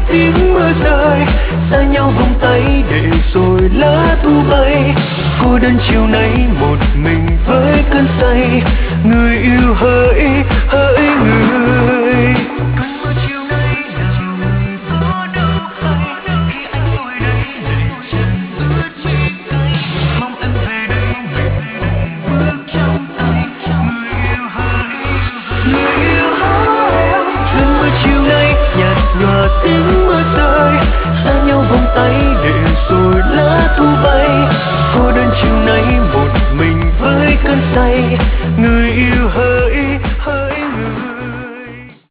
tiếng mưa rơi, xa nhau vòng tay để rồi lá thu bay. Cô đơn chiều nay một mình với cơn say, người yêu hỡi